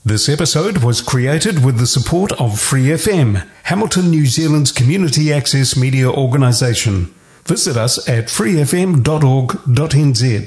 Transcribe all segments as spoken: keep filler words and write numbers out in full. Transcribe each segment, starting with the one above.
This episode was created with the support of Free F M, Hamilton, New Zealand's community access media organisation. Visit us at free f m dot org dot n z.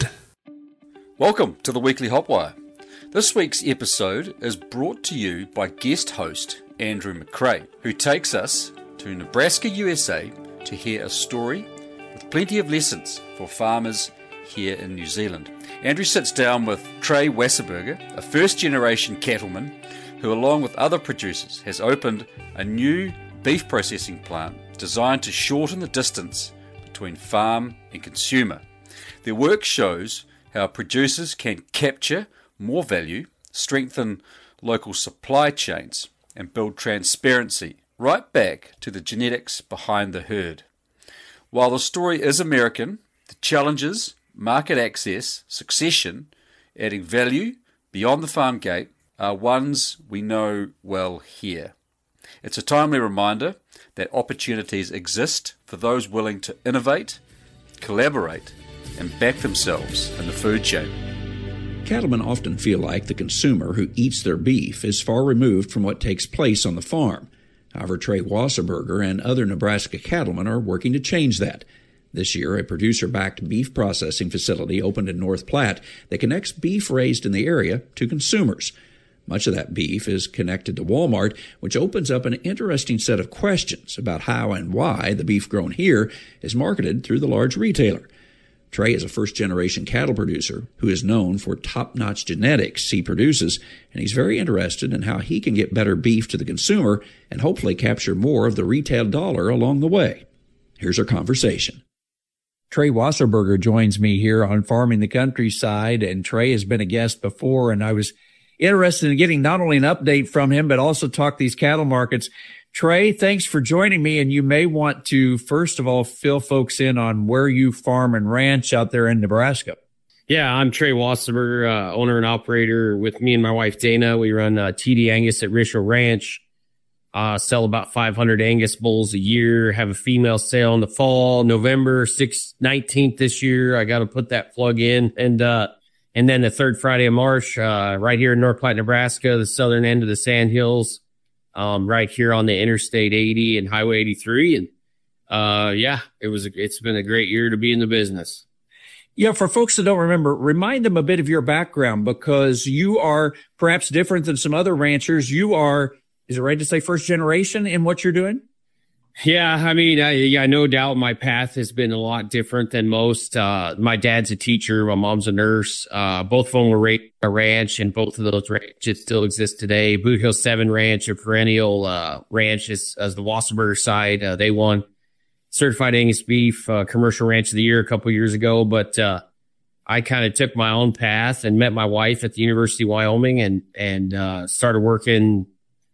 Welcome to the Weekly Hotwire. This week's episode is brought to you by guest host Andrew McRae, who takes us to Nebraska, U S A to hear a story with plenty of lessons for farmers here in New Zealand. Andrew sits down with Trey Wasserberger, a first-generation cattleman who, along with other producers, has opened a new beef processing plant designed to shorten the distance between farm and consumer. Their work shows how producers can capture more value, strengthen local supply chains, and build transparency right back to the genetics behind the herd. While the story is American, the challenges, market access, succession, adding value beyond the farm gate are ones we know well here. It's a timely reminder that opportunities exist for those willing to innovate, collaborate, and back themselves in the food chain. Cattlemen often feel like the consumer who eats their beef is far removed from what takes place on the farm. However, Trey Wasserberger and other Nebraska cattlemen are working to change that. This year, a producer-backed beef processing facility opened in North Platte that connects beef raised in the area to consumers. Much of that beef is connected to Walmart, which opens up an interesting set of questions about how and why the beef grown here is marketed through the large retailer. Trey is a first-generation cattle producer who is known for top-notch genetics he produces, and he's very interested in how he can get better beef to the consumer and hopefully capture more of the retail dollar along the way. Here's our conversation. Trey Wasserberger joins me here on Farming the Countryside, and Trey has been a guest before, and I was interested in getting not only an update from him, but also talk these cattle markets. Trey, thanks for joining me, and you may want to, first of all, fill folks in on where you farm and ranch out there in Nebraska. Yeah, I'm Trey Wasserberger, uh, owner and operator. With me and my wife, Dana, we run uh, T D Angus at Rishel Ranch. Uh, sell about five hundred Angus bulls a year, have a female sale in the fall, November sixth, nineteenth this year. I got to put that plug in. And, uh, and then the third Friday of March, uh, right here in North Platte, Nebraska, the southern end of the Sandhills, um, right here on the Interstate eighty and Highway eighty-three. And, uh, yeah, it was, a, it's been a great year to be in the business. Yeah, for folks that don't remember, remind them a bit of your background, because you are perhaps different than some other ranchers. You are, is it right to say first generation in what you're doing? Yeah, I mean, I, yeah, no doubt my path has been a lot different than most. Uh, my dad's a teacher. My mom's a nurse. Uh, both of them were raised on a ranch, and both of those ranches still exist today. Boot Hill seven Ranch, a perennial uh, ranch, is, as the Wasserberger side. Uh, they won Certified Angus Beef uh, Commercial Ranch of the Year a couple years ago. But uh, I kind of took my own path and met my wife at the University of Wyoming, and and uh, started working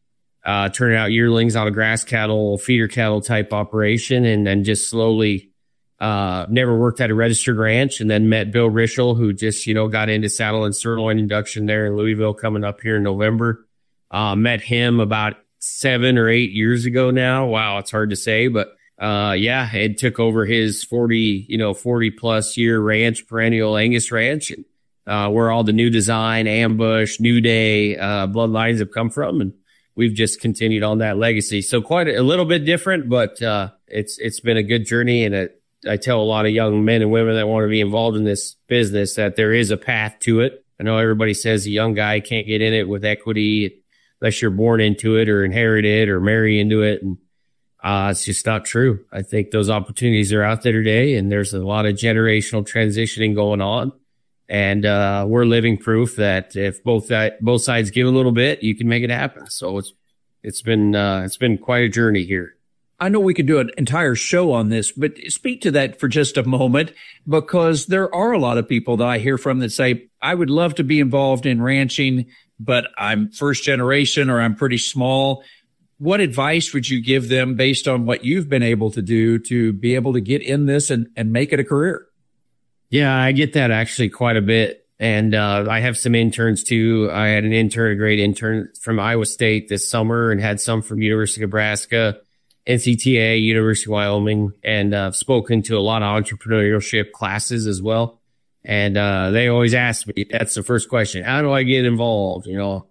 Uh, turning out yearlings out of grass cattle, feeder cattle type operation, and then just slowly, uh, never worked at a registered ranch, and then met Bill Rishel, who just, you know, got into saddle and sirloin induction there in Louisville coming up here in November. Uh, met him about seven or eight years ago now. Wow. It's hard to say, but, uh, yeah, it took over his forty, you know, forty plus year ranch, perennial Angus ranch, and, uh, where all the new design, ambush, new day, uh, bloodlines have come from. And we've just continued on that legacy. So quite a, a little bit different, but uh, it's it's been a good journey. And it, I tell a lot of young men and women that want to be involved in this business that there is a path to it. I know everybody says a young guy can't get in it with equity unless you're born into it or inherit it or marry into it. And uh, it's just not true. I think those opportunities are out there today, and there's a lot of generational transitioning going on. And, uh, we're living proof that if both, uh, both sides give a little bit, you can make it happen. So it's, it's been, uh, it's been quite a journey here. I know we could do an entire show on this, but speak to that for just a moment, because there are a lot of people that I hear from that say, I would love to be involved in ranching, but I'm first generation or I'm pretty small. What advice would you give them based on what you've been able to do to be able to get in this and, and make it a career? Yeah, I get that actually quite a bit. And, uh, I have some interns too. I had an intern, a great intern from Iowa State this summer, and had some from University of Nebraska, N C T A, University of Wyoming, and, uh, I've spoken to a lot of entrepreneurship classes as well. And, uh, they always ask me, that's the first question. How do I get involved? You know,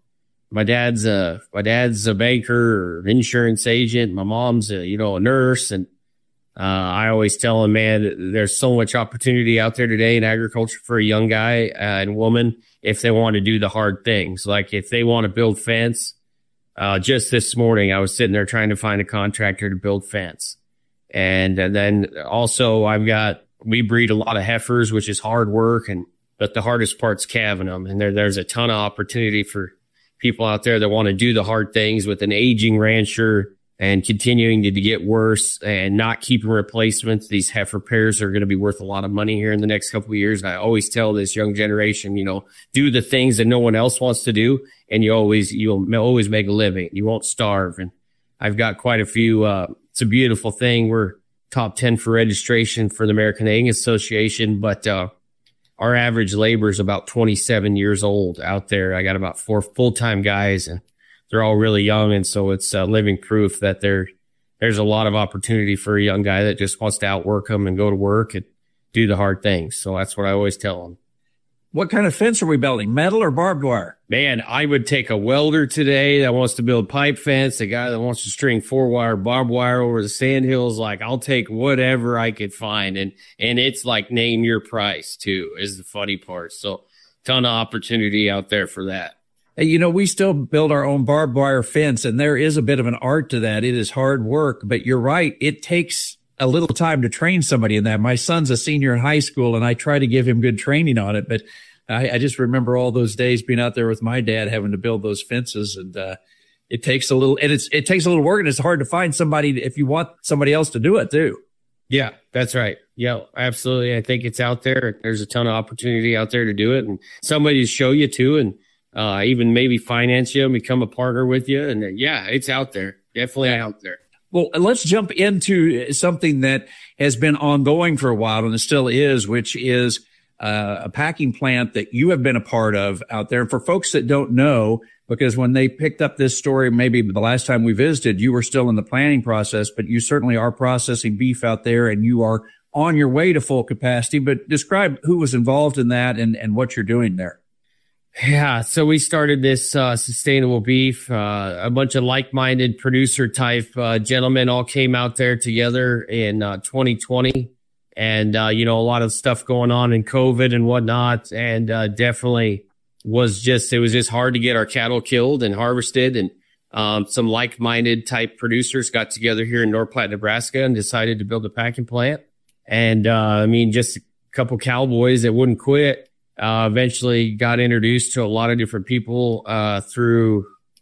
my dad's a, my dad's a banker or insurance agent. My mom's a, you know, a nurse. And, uh, I always tell them, man, there's so much opportunity out there today in agriculture for a young guy uh, and woman if they want to do the hard things. Like if they want to build fence, uh, just this morning, I was sitting there trying to find a contractor to build fence. And, and then also I've got, we breed a lot of heifers, which is hard work. And, but the hardest part's calving them. And there, there's a ton of opportunity for people out there that want to do the hard things with an aging rancher and continuing to, to get worse and not keeping replacements. These heifer pairs are going to be worth a lot of money here in the next couple of years. And I always tell this young generation, you know, do the things that no one else wants to do. And you always, you'll always make a living. You won't starve. And I've got quite a few, uh, it's a beautiful thing. We're top ten for registration for the American Egging Association, but, uh, our average labor is about twenty-seven years old out there. I got about four full-time guys and they're all really young. And so it's uh, living proof that there, there's a lot of opportunity for a young guy that just wants to outwork them and go to work and do the hard things. So that's what I always tell them. What kind of fence are we building? Metal or barbed wire? Man, I would take a welder today that wants to build pipe fence, a guy that wants to string four wire barbed wire over the sandhills. Like I'll take whatever I could find. And, and it's like name your price too is the funny part. So ton of opportunity out there for that. Hey, you know, we still build our own barbed wire fence and there is a bit of an art to that. It is hard work, but you're right. It takes a little time to train somebody in that. My son's a senior in high school and I try to give him good training on it, but I, I just remember all those days being out there with my dad having to build those fences. And, uh, it takes a little, and it's, it takes a little work and it's hard to find somebody if you want somebody else to do it too. Yeah, that's right. Yeah, absolutely. I think it's out there. There's a ton of opportunity out there to do it and somebody to show you too. And, uh, even maybe finance you and become a partner with you. And uh, yeah, it's out there. Definitely out there. Well, let's jump into something that has been ongoing for a while and it still is, which is uh, a packing plant that you have been a part of out there. And for folks that don't know, because when they picked up this story, maybe the last time we visited, you were still in the planning process, but you certainly are processing beef out there and you are on your way to full capacity. But describe who was involved in that and, and what you're doing there. Yeah, so we started this uh, sustainable beef. Uh, a bunch of like-minded producer type uh, gentlemen all came out there together in uh, twenty twenty. And, uh, you know, a lot of stuff going on in COVID and whatnot. And uh, definitely was just, it was just hard to get our cattle killed and harvested. And um, some like-minded type producers got together here in North Platte, Nebraska and decided to build a packing plant. And, uh, I mean, just a couple cowboys that wouldn't quit. Uh, eventually got introduced to a lot of different people, uh, through,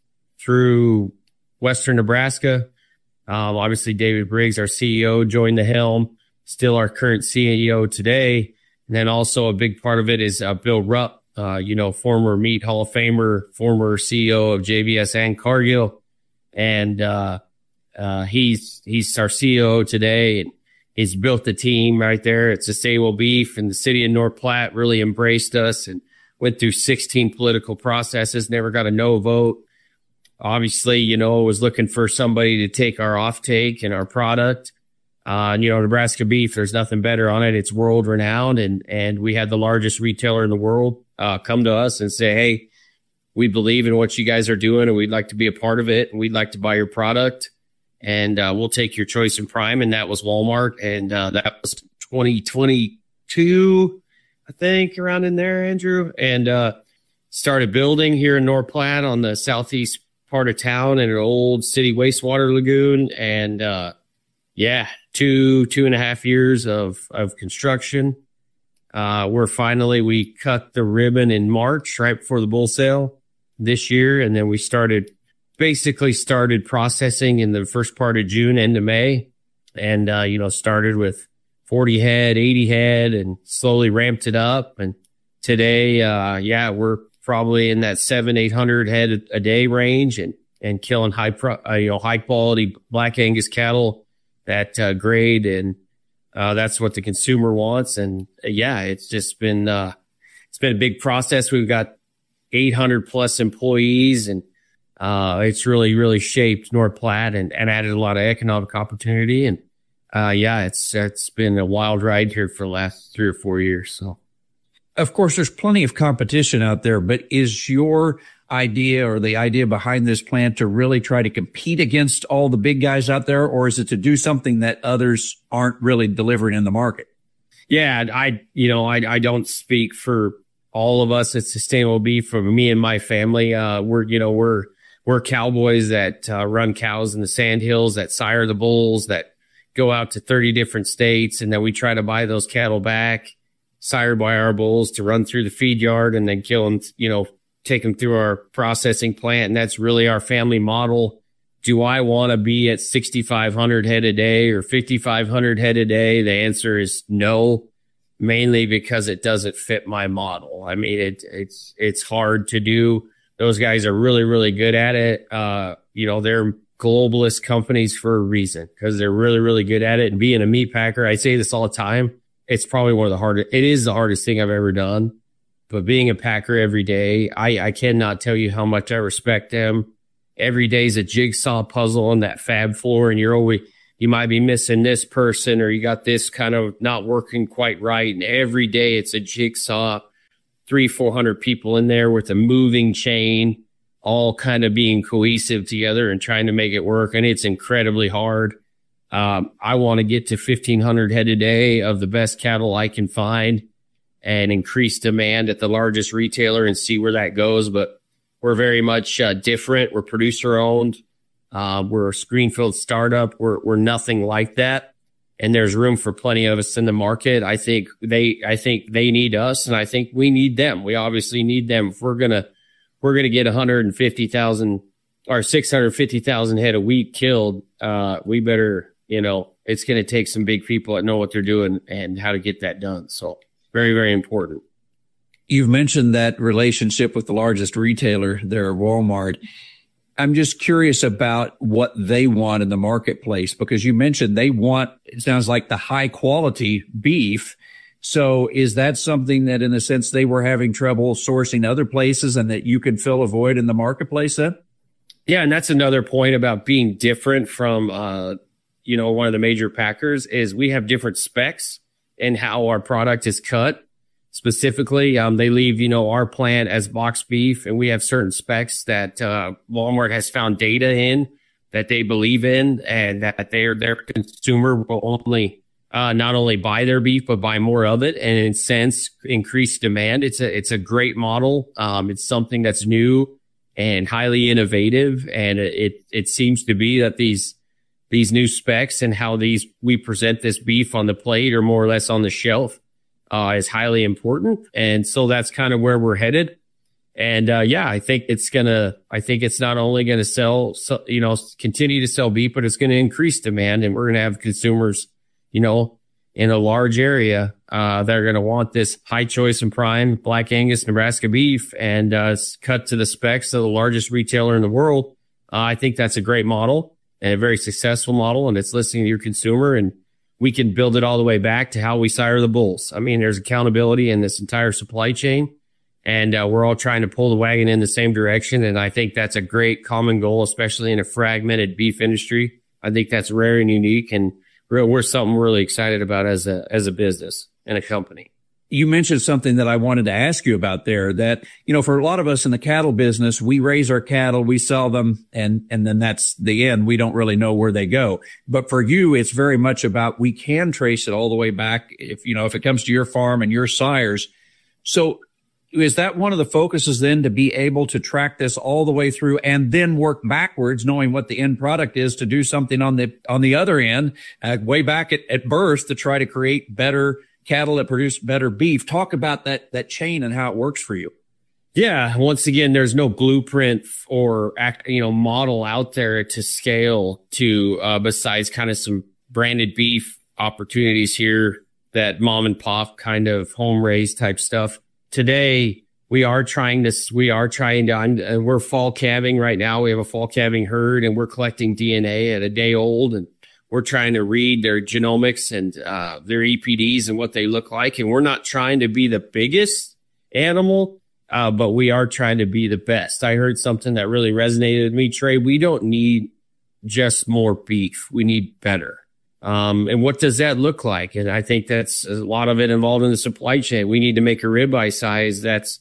through Western Nebraska. Um, obviously David Briggs, our C E O, joined the helm, still our current C E O today. And then also a big part of it is, uh, Bill Rupp, uh, you know, former Meat Hall of Famer, former C E O of J B S and Cargill. And, uh, uh, he's, he's our C E O today. And he's built the team right there at Sustainable Beef, and the city of North Platte really embraced us and went through sixteen political processes, never got a no vote. Obviously, you know, was looking for somebody to take our offtake and our product. Uh, and, you know, Nebraska beef, there's nothing better on it. It's world renowned. And, and we had the largest retailer in the world, uh, come to us and say, hey, we believe in what you guys are doing and we'd like to be a part of it and we'd like to buy your product. And, uh, we'll take your choice in prime. And that was Walmart. And, uh, that was twenty twenty-two, I think, around in there, Andrew. And, uh, started building here in North Platte on the southeast part of town in an old city wastewater lagoon. And, uh, yeah, two, two and a half years of, of construction. Uh, we're finally, we cut the ribbon in March, right before the bull sale this year. And then we started basically started processing in the first part of June, end of May. And, uh, you know, started with forty head, eighty head and slowly ramped it up. And today, uh, yeah, we're probably in that seven, eight hundred head a day range and, and killing high, pro, uh, you know, high quality Black Angus cattle that, uh, grade. And, uh, that's what the consumer wants. And uh, yeah, it's just been, uh, it's been a big process. We've got eight hundred plus employees and, Uh, it's really, really shaped North Platte and, and added a lot of economic opportunity. And, uh, yeah, it's, it's been a wild ride here for the last three or four years. So, of course, there's plenty of competition out there, but is your idea or the idea behind this plan to really try to compete against all the big guys out there, or is it to do something that others aren't really delivering in the market? Yeah, I, you know, I, I don't speak for all of us at Sustainable Beef. For me and my family, uh, we're, you know, we're, we're cowboys that uh, run cows in the sandhills, that sire the bulls, that go out to thirty different states. And then we try to buy those cattle back, sired by our bulls, to run through the feed yard and then kill them, you know, take them through our processing plant. And that's really our family model. Do I want to be at sixty-five hundred head a day or fifty-five hundred head a day? The answer is no, mainly because it doesn't fit my model. I mean, it, it's, it's hard to do. Those guys are really, really good at it. Uh, you know, they're globalist companies for a reason, because they're really, really good at it. And being a meat packer, I say this all the time, it's probably one of the hardest, it is the hardest thing I've ever done. But being a packer every day, I, I cannot tell you how much I respect them. Every day is a jigsaw puzzle on that fab floor, and you're always, you might be missing this person, or you got this kind of not working quite right. And every day it's a jigsaw, three, four hundred people in there with a moving chain, all kind of being cohesive together and trying to make it work. And it's incredibly hard. Um, I want to get to fifteen hundred head a day of the best cattle I can find and increase demand at the largest retailer and see where that goes. But we're very much uh, different. We're producer owned. Uh, we're a greenfield startup. We're, we're nothing like that. And there's room for plenty of us in the market. I think they, I think they need us, and I think we need them. We obviously need them. If we're going to, we're going to get one hundred fifty thousand or six hundred fifty thousand head of wheat killed. Uh, we better, you know, it's going to take some big people that know what they're doing and how to get that done. So very, very important. You've mentioned that relationship with the largest retailer there, Walmart. I'm just curious about what they want in the marketplace, because you mentioned they want, it sounds like, the high quality beef. So is that something that, in a sense, they were having trouble sourcing other places and that you could fill a void in the marketplace then? Yeah. And that's another point about being different from, uh, you know, one of the major packers is we have different specs in how our product is cut. Specifically, um, they leave, you know, our plant as boxed beef, and we have certain specs that, uh, Walmart has found data in that they believe in, and that their, their consumer will only, uh, not only buy their beef, but buy more of it, and in a sense, increase demand. It's a, it's a great model. Um, it's something that's new and highly innovative. And it, it seems to be that these, these new specs and how these, we present this beef on the plate or more or less on the shelf, Uh, is highly important. And so that's kind of where we're headed. And, uh, yeah, I think it's going to, I think it's not only going to sell, so, you know, continue to sell beef, but it's going to increase demand. And we're going to have consumers, you know, in a large area, uh, that are going to want this high choice and prime Black Angus Nebraska beef, and, uh, cut to the specs of the largest retailer in the world. Uh, I think that's a great model and a very successful model, and it's listening to your consumer, and we can build it all the way back to how we sire the bulls. I mean, there's accountability in this entire supply chain, and uh, we're all trying to pull the wagon in the same direction. And I think that's a great common goal, especially in a fragmented beef industry. I think that's rare and unique, and we're, we're something we're really excited about as a, as a business and a company. You mentioned something that I wanted to ask you about there, that, you know, for a lot of us in the cattle business, we raise our cattle, we sell them, and, and then that's the end. We don't really know where they go. But for you, it's very much about, we can trace it all the way back if, you know, if it comes to your farm and your sires. So is that one of the focuses then, to be able to track this all the way through and then work backwards, knowing what the end product is, to do something on the, on the other end, uh, way back at, at birth, to try to create better cattle that produce better beef? Talk about that, that chain and how it works for you. Yeah. Once again, there's no blueprint or act, you know, model out there to scale to, uh, besides kind of some branded beef opportunities here, that mom and pop kind of home raised type stuff. Today, we are trying to, we are trying to, uh, we're fall calving right now. We have a fall calving herd, and we're collecting D N A at a day old, and we're trying to read their genomics and uh, their E P Ds and what they look like. And we're not trying to be the biggest animal, uh, but we are trying to be the best. I heard something that really resonated with me, Trey. We don't need just more beef. We need better. Um, and what does that look like? And I think that's a lot of it involved in the supply chain. We need to make a ribeye size that's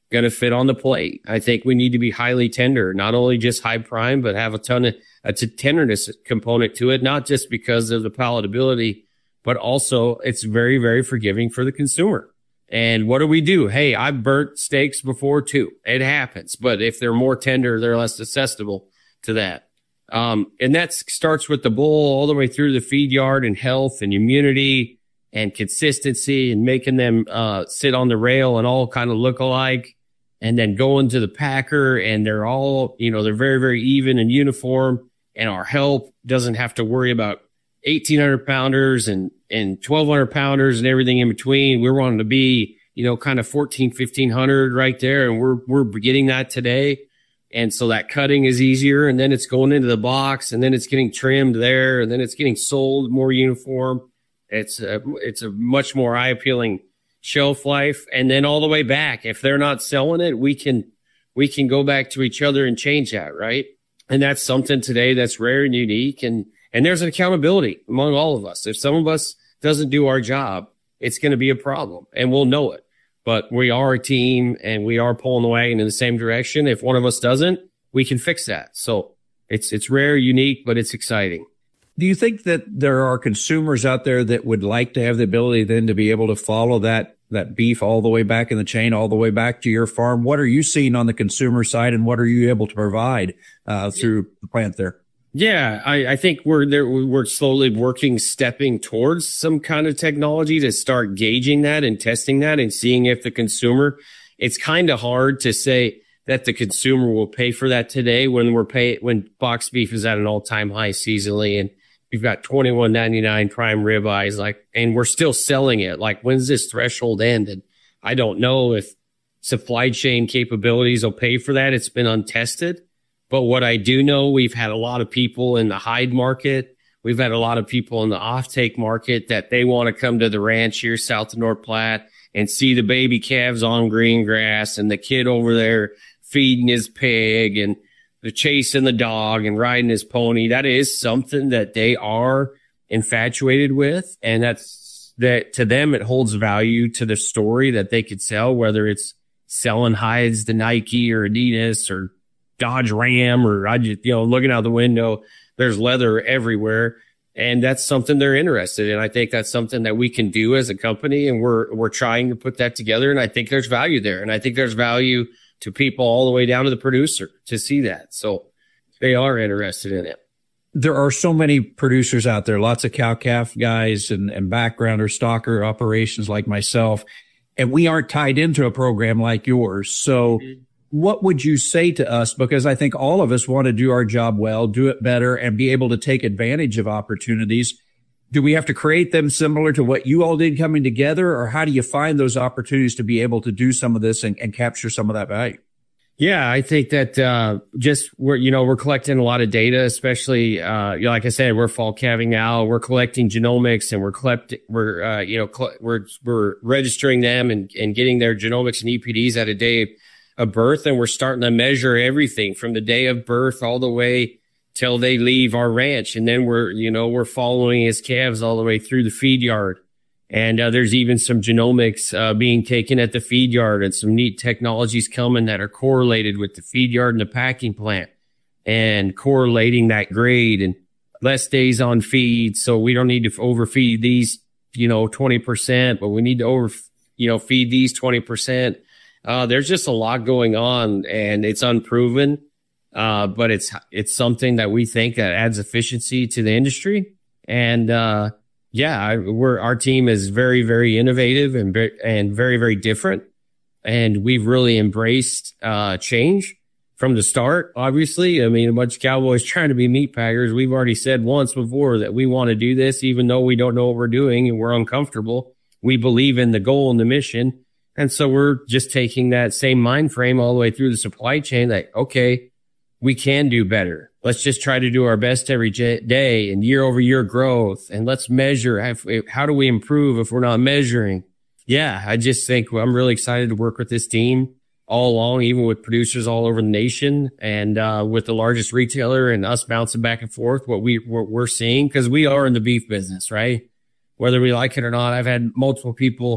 going to fit on the plate. I think we need to be highly tender, not only just high prime, but have a ton of a t- tenderness component to it, not just because of the palatability, but also it's very, very forgiving for the consumer. And what do we do? Hey, I've burnt steaks before too. It happens. But if they're more tender, they're less susceptible to that. Um, and that starts with the bull all the way through the feed yard and health and immunity and consistency and making them uh, sit on the rail and all kind of look alike. And then going to the packer, and they're all, you know, they're very, very even and uniform. And our help doesn't have to worry about eighteen hundred pounders and, and twelve hundred pounders and everything in between. We're wanting to be, you know, kind of fourteen, fifteen hundred right there. And we're, we're getting that today. And so that cutting is easier. And then it's going into the box, and then it's getting trimmed there, and then it's getting sold more uniform. It's a, it's a much more eye appealing shelf life. And then all the way back, if they're not selling it, we can, we can go back to each other and change that. Right. And that's something today that's rare and unique. And, and there's an accountability among all of us. If some of us doesn't do our job, it's going to be a problem, and we'll know it. But we are a team, and we are pulling the wagon in the same direction. If one of us doesn't, we can fix that. So it's, it's rare, unique, but it's exciting. Do you think that there are consumers out there that would like to have the ability then to be able to follow that, that beef all the way back in the chain, all the way back to your farm? What are you seeing on the consumer side, and what are you able to provide uh, through the plant there? Yeah, I, I think we're there. We're slowly working, stepping towards some kind of technology to start gauging that and testing that and seeing if the consumer, it's kind of hard to say that the consumer will pay for that today when we're pay, when box beef is at an all time high seasonally, and we've got twenty-one ninety-nine prime ribeyes, like, and we're still selling it. Like, when's this threshold end? And I don't know if supply chain capabilities will pay for that. It's been untested. But what I do know, we've had a lot of people in the hide market. We've had a lot of people in the offtake market that they want to come to the ranch here south of North Platte and see the baby calves on green grass and the kid over there feeding his pig and the chasing the dog and riding his pony. That is something that they are infatuated with. And that's that to them, it holds value to the story that they could sell, whether it's selling hides to Nike or Adidas or Dodge Ram, or I just, you know, looking out the window, there's leather everywhere. And that's something they're interested in. I think that's something that we can do as a company. And we're, we're trying to put that together. And I think there's value there. And I think there's value to people all the way down to the producer to see that. So they are interested in it. There are so many producers out there, lots of cow-calf guys and, and background or stalker operations like myself. And we aren't tied into a program like yours. So mm-hmm. What would you say to us? Because I think all of us want to do our job well, do it better, and be able to take advantage of opportunities. Do we have to create them similar to what you all did coming together, or how do you find those opportunities to be able to do some of this and, and capture some of that value? Yeah, I think that uh just we're you know we're collecting a lot of data, especially uh you know, like I said, we're fall calving now. We're collecting genomics, and we're collecting we're uh you know cl- we're we're registering them and and getting their genomics and E P Ds at a day of birth, and we're starting to measure everything from the day of birth all the way till they leave our ranch. And then we're, you know, we're following his calves all the way through the feed yard. And uh, there's even some genomics uh, being taken at the feed yard, and some neat technologies coming that are correlated with the feed yard and the packing plant, and correlating that grade and less days on feed. So we don't need to overfeed these, you know, twenty percent, but we need to over, you know, feed these twenty percent. Uh, there's just a lot going on, and it's unproven. Uh, but it's, it's something that we think that adds efficiency to the industry. And, uh, yeah, we're, our team is very, very innovative and, and very, very different. And we've really embraced, uh, change from the start. Obviously, I mean, a bunch of cowboys trying to be meat packers. We've already said once before that we want to do this, even though we don't know what we're doing and we're uncomfortable. We believe in the goal and the mission. And so we're just taking that same mind frame all the way through the supply chain that, okay, we can do better. Let's just try to do our best every day and year over year growth. And let's measure. How do we improve if we're not measuring? Yeah, I just think I'm really excited to work with this team all along, even with producers all over the nation, and uh, with the largest retailer, and us bouncing back and forth what we, what we're seeing, because we are in the beef business, right? Whether we like it or not. I've had multiple people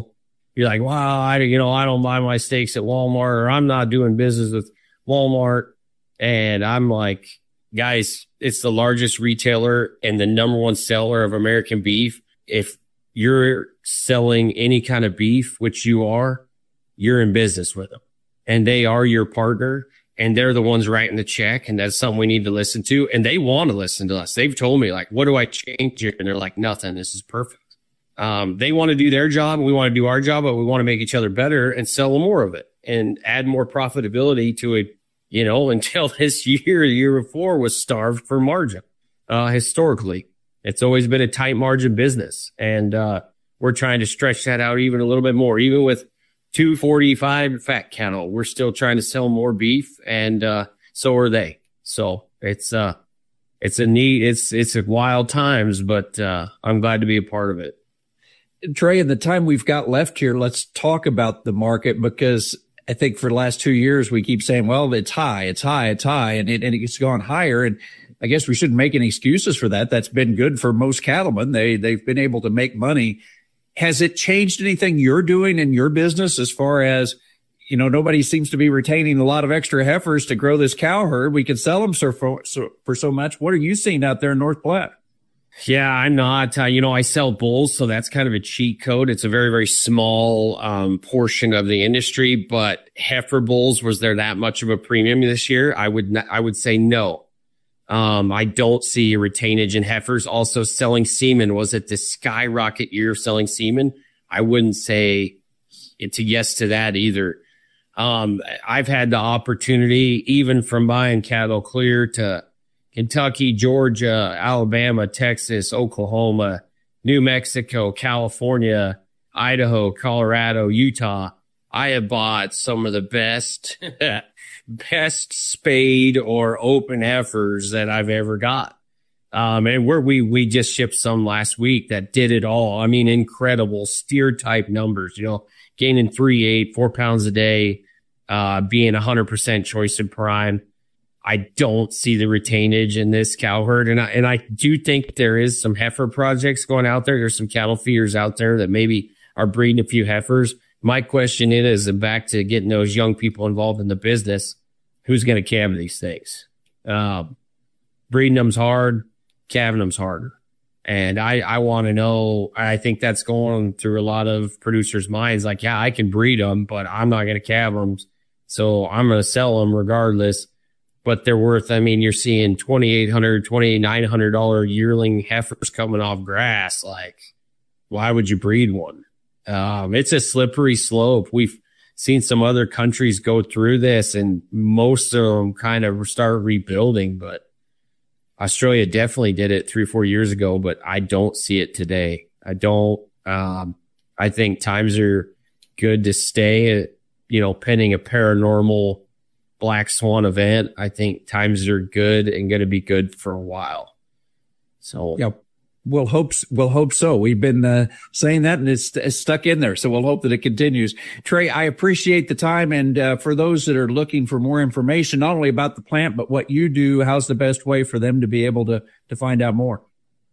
You're like, wow, I, you know, I don't buy my steaks at Walmart, or I'm not doing business with Walmart. And I'm like, guys, it's the largest retailer and the number one seller of American beef. If you're selling any kind of beef, which you are, you're in business with them, and they are your partner, and they're the ones writing the check. And that's something we need to listen to. And they want to listen to us. They've told me, like, what do I change here? And they're like, nothing. This is perfect. Um, they want to do their job, and we want to do our job, but we want to make each other better and sell more of it and add more profitability to it. You know, until this year, the year before was starved for margin. Uh, historically, it's always been a tight margin business. And, uh, we're trying to stretch that out even a little bit more. Even with two forty-five fat cattle, we're still trying to sell more beef, and, uh, so are they. So it's, uh, it's a neat, it's, it's a wild times, but, uh, I'm glad to be a part of it. Trey, in the time we've got left here, let's talk about the market, because I think for the last two years, we keep saying, well, it's high, it's high, it's high, and it, and it's gone higher. And I guess we shouldn't make any excuses for that. That's been good for most cattlemen. They, they've been able to make money. Has it changed anything you're doing in your business as far as, you know, nobody seems to be retaining a lot of extra heifers to grow this cow herd? We can sell them so for, so, for so much. What are you seeing out there in North Platte? Yeah, I'm not, uh, you know, I sell bulls, so that's kind of a cheat code. It's a very, very small, um, portion of the industry, but heifer bulls, was there that much of a premium this year? I would, not, I would say no. Um, I don't see a retainage in heifers. Also, selling semen, was it the skyrocket year of selling semen? I wouldn't say it's a yes to that either. Um, I've had the opportunity, even from buying cattle clear to Kentucky, Georgia, Alabama, Texas, Oklahoma, New Mexico, California, Idaho, Colorado, Utah. I have bought some of the best, best spayed or open heifers that I've ever got. Um, and we're, we, we just shipped some last week that did it all. I mean, incredible steer type numbers, you know, gaining three, eight, four pounds a day, uh, being a hundred percent choice and prime. I don't see the retainage in this cow herd. And I, and I do think there is some heifer projects going out there. There's some cattle feeders out there that maybe are breeding a few heifers. My question is, and back to getting those young people involved in the business, who's going to calve these things? Um, breeding them's hard, calving them's harder. And I, I want to know, I think that's going through a lot of producers' minds. Like, yeah, I can breed them, but I'm not going to calve them. So I'm going to sell them regardless. But they're worth, I mean, you're seeing twenty-eight hundred dollars, twenty-nine hundred dollars yearling heifers coming off grass. Like, why would you breed one? Um, it's a slippery slope. We've seen some other countries go through this, and most of them kind of start rebuilding. But Australia definitely did it three or four years ago, but I don't see it today. I don't. Um, I think times are good to stay, you know, pending a paranormal black swan event. I think times are good and going to be good for a while. So, yeah, we'll hope, we'll hope so. We've been uh, saying that, and it's, it's stuck in there. So we'll hope that it continues. Trey, I appreciate the time. And uh, for those that are looking for more information, not only about the plant, but what you do, how's the best way for them to be able to, to find out more?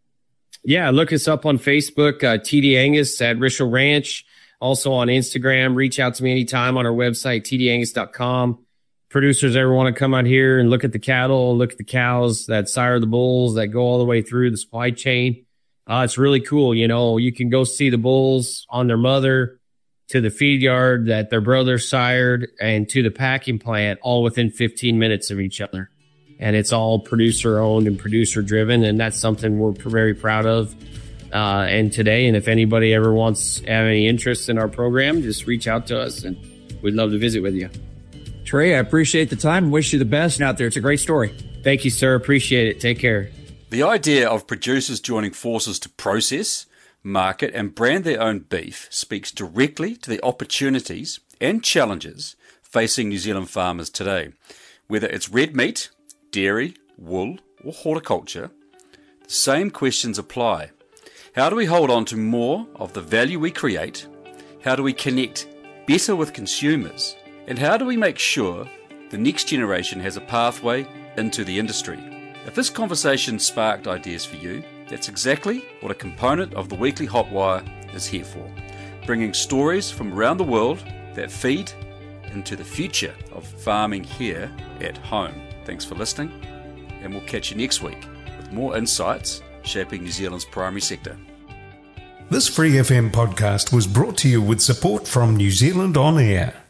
Yeah, look us up on Facebook, uh, T D Angus at Rishel Ranch. Also on Instagram. Reach out to me anytime on our website, T D Angus dot com. Producers ever want to come out here and look at the cattle, look at the cows that sire the bulls that go all the way through the supply chain. Uh, it's really cool. You know, you can go see the bulls on their mother, to the feed yard that their brother sired, and to the packing plant, all within fifteen minutes of each other. And it's all producer owned and producer driven. And that's something we're very proud of. Uh, and today, and if anybody ever wants, have any interest in our program, just reach out to us and we'd love to visit with you. Trey, I appreciate the time and wish you the best out there. It's a great story. Thank you, sir. Appreciate it. Take care. The idea of producers joining forces to process, market and brand their own beef speaks directly to the opportunities and challenges facing New Zealand farmers today. Whether it's red meat, dairy, wool or horticulture, the same questions apply. How do we hold on to more of the value we create? How do we connect better with consumers? And how do we make sure the next generation has a pathway into the industry? If this conversation sparked ideas for you, that's exactly what a component of the Weekly Hotwire is here for. bringing stories from around the world that feed into the future of farming here at home. Thanks for listening, and we'll catch you next week with more insights shaping New Zealand's primary sector. This Free F M podcast was brought to you with support from New Zealand On Air.